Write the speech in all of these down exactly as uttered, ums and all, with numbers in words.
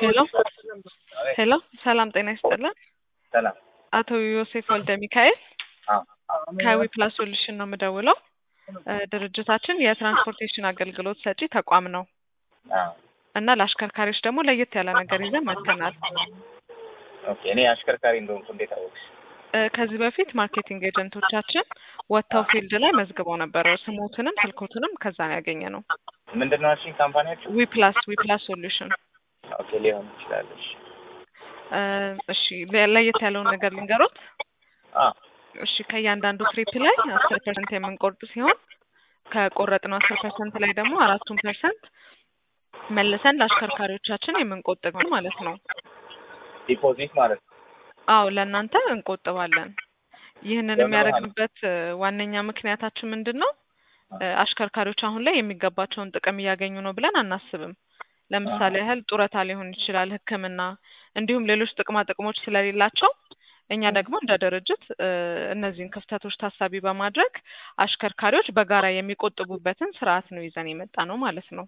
ሄሎ ሄሎ ሰላም ጤና ይስጥልን። ሰላም። አቶ ዮሴፍ ወልደ ሚካኤል አዎ ከዊ ፕላስ ሶሉሽን ነው የምደውለው። እ ድርጅታችን የትራንስፖርቴሽን አገልግሎት ሰጪ ተቋም ነው አዎ። እና ለአሽከርካሪዎች ደግሞ ለየት ያለ ነገር ይዘን መጥተናል። ኦኬ። እኔ አሽከርካሪ እንደሆንኩ እንዴት አወቅሽ? እ ከዚህ በፊት ማርኬቲንግ ኤጀንቶቻችን ወጥተው ፊልድ ላይ መዝግበው ነበር። ስሞትንም ስልኮትንም ከዛ ነው ያገኘነው። ምንድነው እሺ ካምፓኒያችሁ? ዊ ፕላስ ዊ ፕላስ ሶሉሽን። ኦኬ ሊሆን ይችላል። እሺ እ እሺ ለየት ያለውን ነገር ልንገሮት። አዎ እሺ ከእያንዳንዱ ትሪፕ ላይ አስር ፐርሰንት የምንቆርጥ ሲሆን ከቆረጥነው አስር ፐርሰንት ላይ ደግሞ አራቱን ፐርሰንት መልሰን ለአሽከርካሪዎቻችን የምንቆጥብ ማለት ነው። ዲፖዚት ማለት ነው። አዎ ለእናንተ እንቆጥባለን። ይህንን ለምን የሚያደርግበት እ ዋነኛ ምክንያታችን ምንድን ነው? እ አሽከርካሪዎች አሁን ላይ የሚገባቸውን ጥቅም እያገኙ ነው ብለን አናስብም። ለምሳሌ ያህል ጡረታ ሊሆን ይችላል፣ ሕክምና እንዲሁም ሌሎች ጥቅማ ጥቅሞች ስለሌላቸው እኛ ደግሞ እንደ ድርጅት እ እነዚህን ክፍተቶች ታሳቢ በማድረግ አሽከርካሪዎች በጋራ የሚቆጥቡበትን ስርዓት ነው ይዘን የመጣ ነው ማለት ነው።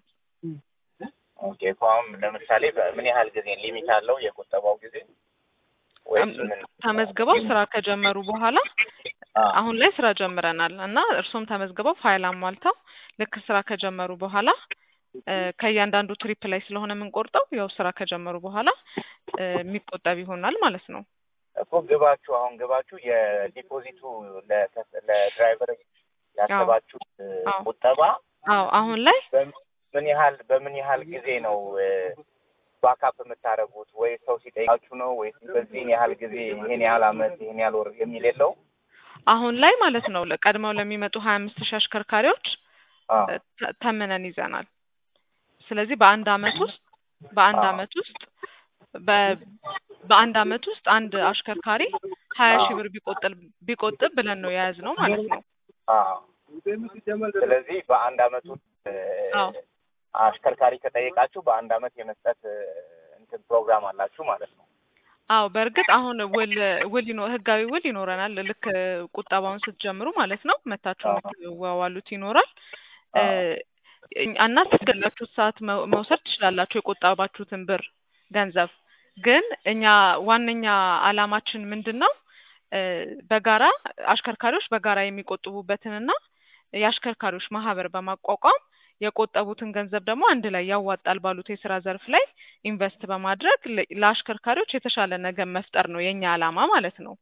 ኦኬ። አሁን ለምሳሌ በምን ያህል ጊዜ ሊሚት አለው የቁጠባው ጊዜ? ወይስ እም ምን? ተመዝግበው ስራ ከጀመሩ በኋላ አዎ አሁን ላይ ስራ ጀምረናል እና እርሶም ተመዝግበው ፋይል አሟልተው ልክ ስራ ከጀመሩ በኋላ እ ከእያንዳንዱ ትሪፕ ላይ ስለሆነ የምንቆርጠው ያው ስራ ከጀመሩ በኋላ እ የሚቆጠብ ይሆናል ማለት ነው። እኮ ግባችሁ አሁን ግባችሁ የዲፖዚቱ ለተ- ለድራይቨር ያሰባችሁት እ አዎ ቁጠባ አዎ አሁን ላይ በምን ያህል በምን ያህል ጊዜ ነው እ ባካፕ የምታደርጉት? ወይ ሰው ሲጠይቃችሁ ነው ወይስ በዚህን ያህል ጊዜ ይሄን ያህል አመት ይሄን ያህል ወር የሚል የለው? አሁን ላይ ማለት ነው ቀድመው ለሚመጡ ሀያ አምስት ሺህ አሽከርካሪዎች አዎ እ ተ- ተምነን ይዘናል። ስለዚህ በአንድ አመት ውስጥ በአንድ አዎ አመት ውስጥ በ በአንድ አመት ውስጥ አንድ አሽከርካሪ ሀያ ሺህ አዎ ብር ቢቆጥብ ቢቆጥብ ብለን ነው የያዝነው ማለት ነው። አዎ። ስለዚህ በአንድ አመት ውስጥ እ አዎ አሽከርካሪ ከጠየቃችሁ በአንድ አመት የመስጠት እ እንትን ፕሮግራም አላችሁ ማለት ነው። አዎ በእርግጥ አሁን ውል ውል ይኖ ህጋዊ ውል ይኖረናል። ልክ ቁጠባውን ስትጀምሩ ማለት ነው መታችሁ አዎ የምትዋዋሉት ይኖራል። እ አዎ እና እስከፈለጋችሁት ሰዓት መው- መውሰድ ትችላላችሁ የቆጠባችሁትን ብር ገንዘብ። ግን እኛ ዋነኛ አላማችን ምንድን ነው? እ በጋራ አሽከርካሪዎች በጋራ የሚቆጥቡበትንና የአሽከርካሪዎች ማህበር በማቋቋም የቆጠቡትን ገንዘብ ደግሞ አንድ ላይ ያዋጣል ባሉት የስራ ዘርፍ ላይ ኢንቨስት በማድረግ ለ- ለአሽከርካሪዎች የተሻለ ነገር መፍጠር ነው የኛ አላማ ማለት ነው።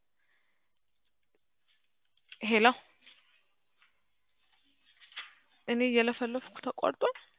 ሄሎ እኔ እየለፈለፍኩ ተቋርጧል።